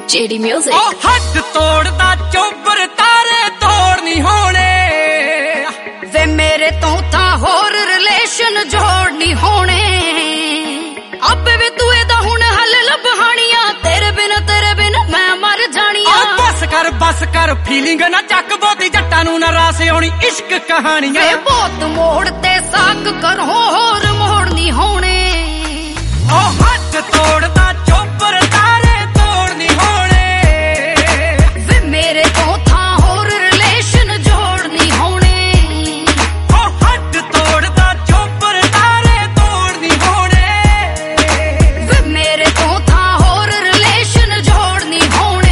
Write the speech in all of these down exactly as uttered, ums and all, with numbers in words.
JD music. ओ हद तोड़दा चोबर तारे तोड़ नहीं होने वे मेरे तो था होर रिलेशन जोड़ नहीं होने अब वे तू एदा हुण हल लभहानिया तेरे बिन तेरे बिन मैं मर जानिया। बस कर बस कर फीलिंग ना चक बोती जट्टां नूं ना रास आउणी इश्क कहानियां वे बहुत मोड़ ते साक कर होर मोड़ नहीं होने। ओ हद तोड़दा चोबर तारे तोड़ नहीं होने वे मेरे तो था होर रिलेशन जोड़ नहीं होने। ओ हद तोड़दा चोबर तारे तोड़ नहीं होने वे मेरे तो था होर रिलेशन जोड़ नहीं होने।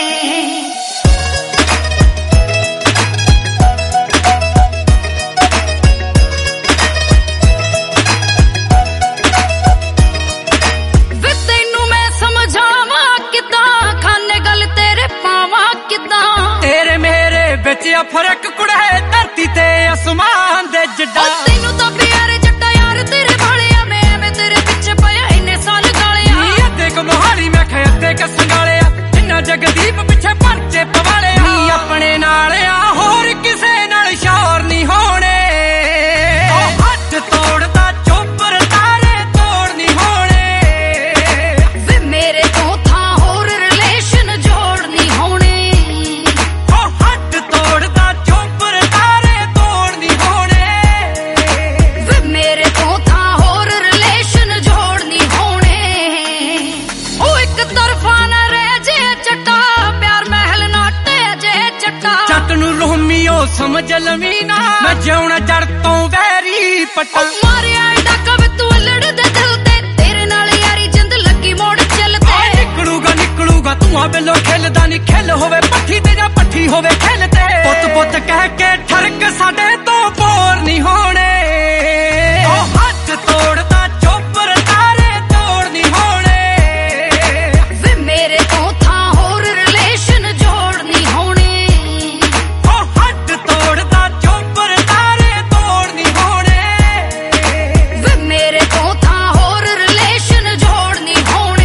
वे तैनू मैं समझावा किदा खाने गल तेरे पावा किदा तेरे मेरे बिच आ फर्क कुड़ा है धरती ते आसमान दे जड्डा। तैनू तो प्यारे जट्टा यार तेरे भालिया मैं मैं तेरे पिछे पया इन्ने साल गालिया नी अद्धे क मोहाली मैं खे अद्धे क संगालिया इन्ना जगदीप पिछे परचे पवाले नी अपने नाल आ होर किसे नाल शोर नहीं होने। ओ हद तोड़दा चोबर तारे तोड़ नहीं होने वे मेरे तो था होर रिलेशन जोड़ नहीं होने। ओ हद तोड़दा चोबर तारे तोड़ नहीं होने वे मेरे तो था होर रिलेशन जोड़ नहीं होने। ओ एक तरफा न रह जे चट्टा प्यार महल नाटे जे चट्टा जट नूं रोमियो समझ लवीना मैं जिउणा जड़ तो वैरी पट्टा। मारिया डाका वे तू लड़ दे दिल ते तेरे नाल यारी जिंद लगी मोड़ चलते निकलूगा निकलूगा धुआं बिलो खिलदा नी खिल होवे पट्ठी ते जा पट्ठी होवे खिलते पुत पुत कह के ठरक साडे तो बोर नहीं होने। ओ हद तोड़दा चोबर तारे तोड़ नहीं होने वे मेरे तो था होर रिलेशन जोड़ नहीं होने। ओ हद तोड़दा चोबर तारे तोड़ नहीं होने वे मेरे तो था होर रिलेशन जोड़ नहीं होने।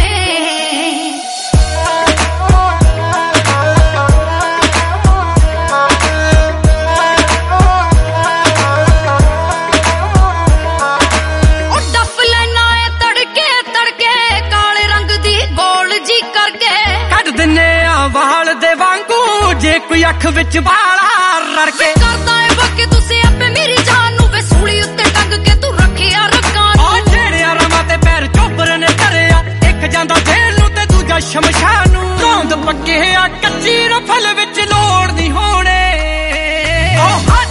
ओ डफ लेना है तड़के तड़के काले रंग दी गोल जी करके ਕੱਢ ਦਿੰਨੇ ਆ ਵਾਲ ਦੇ ਵਾਂਗੂ ਜੇ ਕੋਈ ਅੱਖ ਵਿੱਚ ਵਾਲਾ ਰੜਕੇ ਕਰਦਾ ਏ ਬਾਕੀ ਤੁਸੀਂ ਆਪੇ ਮੇਰੀ ਜਾਨ ਨੂੰ ਵੇ ਸੂਲੀ ਉੱਤੇ ਟੰਗ ਕੇ ਤੂੰ ਰੱਖਿਆ ਰੱਖਾਂ ਆ ਛੇੜਿਆ ਰਵਾਂ ਤੇ ਪੈਰ ਚੋਬਰ ਨੇ ਧਰਿਆ ਇੱਕ ਜਾਂਦਾ ਜੇਲ੍ਹ ਨੂੰ ਤੇ ਦੂਜਾ ਸ਼ਮਸ਼ਾਨ ਨੂੰ ਰੌਂਦ ਪੱਕੇ ਆ ਕੱਚੀ ਰਫਲ ਵਿੱਚ ਲੋੜ ਨਹੀਂ ਹੋਣੇ। ਓ